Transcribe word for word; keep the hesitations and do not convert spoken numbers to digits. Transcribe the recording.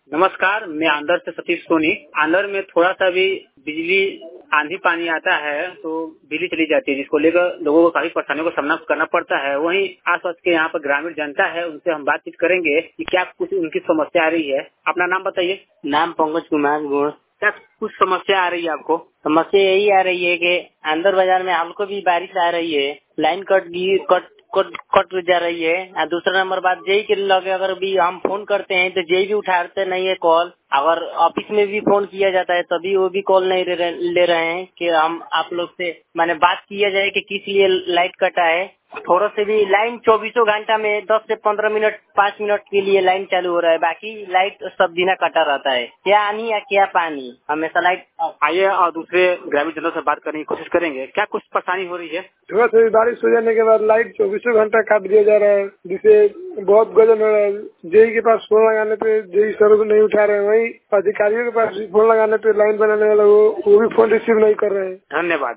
नमस्कार, मैं आंध्र से सतीश सोनी। आंध्र में थोड़ा सा भी बिजली आंधी पानी आता है तो बिजली चली जाती है, जिसको लेकर लोगों को काफी परेशानियों का सामना करना पड़ता है। वहीं आसपास के यहाँ पर ग्रामीण जनता है, उनसे हम बातचीत करेंगे कि क्या कुछ उनकी समस्या आ रही है। अपना नाम बताइए। नाम पंकज कुमार गुण। क्या कुछ समस्या आ रही है आपको? समस्या यही आ रही है कि आंध्र बाजार में हमको भी बारिश आ रही है, line cut cut cut cut जा रही है। और दूसरा नंबर बात जेई के लगे अगर भी हम फोन करते हैं तो जेई भी उठाते नहीं है कॉल। अगर ऑफिस में भी फोन किया जाता है तभी वो भी कॉल नहीं ले रहे हैं कि हम आप लोग से माने बात किया जाए कि किस लिए लाइट कटा है। थोड़ा से भी लाइन चौबीसों घंटा में दस से पंद्रह मिनट पाँच मिनट के लिए लाइन चालू हो रहा है, बाकी लाइट सब दिन कटा रहता है। क्या आनी या क्या पानी, हमेशा लाइट। आइए और दूसरे ग्रामीण जनता से बात करने की कोशिश करेंगे। क्या कुछ परेशानी हो रही है? थोड़ा सा बारिश हो जाने के बाद लाइट चौबीसों घंटा काट दिया जा रहा है, जिससे बहुत गजन हो रहा है। जेई के पास फोन लगाने पे जेई सर नहीं उठा रहे हैं, वहीं अधिकारियों के पास फोन लगाने पे लाइन बनाने वाला वो वो भी फोन रिसीव नहीं कर रहे हैं। धन्यवाद।